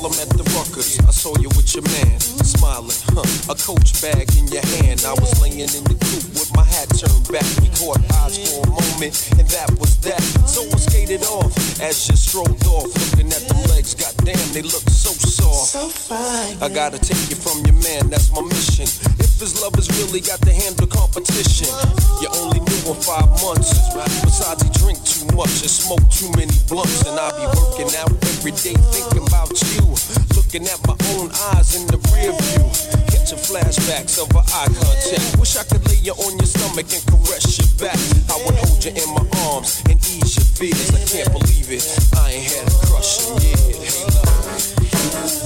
Harlem at the Ruckers. I saw you with your man, smiling, a Coach bag in your hand. I was laying in the coupe with my hat turned back. We caught eyes for a moment, and that was that. So I skated off as you strolled off, looking at them legs. Goddamn, they look so soft. So fine. I gotta take you from your man, that's my mission. If his love has really got to handle competition, you only knew him 5 months. Besides, he drink too much and smoke too many blunts, and I be working out every day thinking about you. Looking at my own eyes in the rear view, catching flashbacks of our eye contact. Wish I could lay you on your stomach and caress your back. I would hold you in my arms and ease your fears. I can't believe it, I ain't had a crush in years. Hey, love.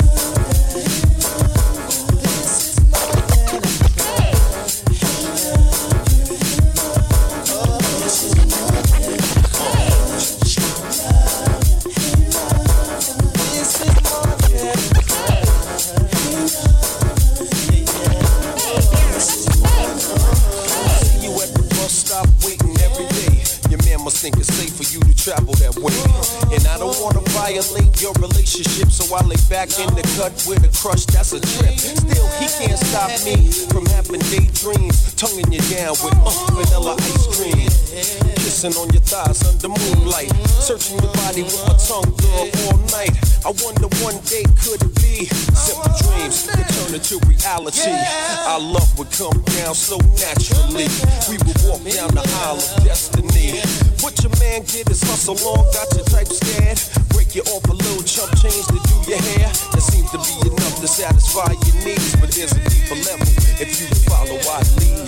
Think it's safe for you to travel that way, and I don't wanna violate your relationship, so I lay back in the cut with a crush that's a trip. Still, he can't stop me from having daydreams, tonguing you down with vanilla ice cream, kissing on your thighs under moonlight, searching your body with my tongue, girl, all night. I wonder one day could it be simple dreams could turn into reality. Our love would come down so naturally. We would walk down the aisle of destiny. What your man get is hustle on, got your type scared. Break you off a little chump change to do your hair. That seems to be enough to satisfy your needs, but there's a deeper level if you follow I lead.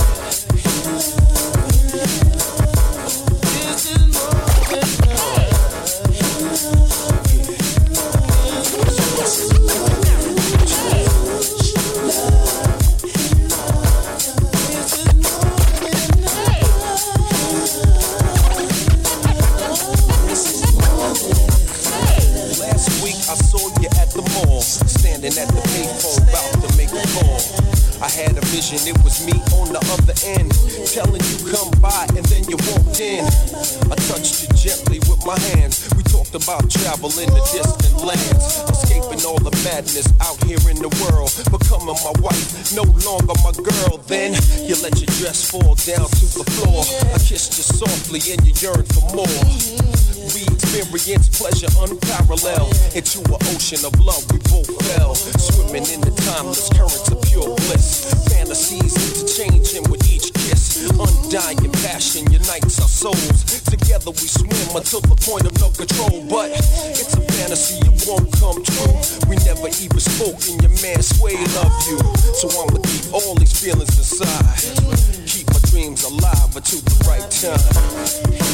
This is more than love. I saw you at the mall, standing at the payphone, about to make a call. I had a vision, it was me on the other end, telling you come by, and then you walked in. I touched you gently with my hands. We talked about traveling to distant lands, escaping all the madness out here in the world, becoming my wife, no longer my girl. Then you let your dress fall down to the floor. I kissed you softly and you yearned for more. We experienced pleasure unparalleled. Into an ocean of love we both fell, swimming in the timeless currents of pure bliss. Fantasies interchanging with each kiss. Undying passion unites our souls. Together we swim until the point of no control. But it's a fantasy, it won't come true. We never even spoke and your man Sway loved you. So I'ma keep all these feelings inside, keep my dreams alive until the right time.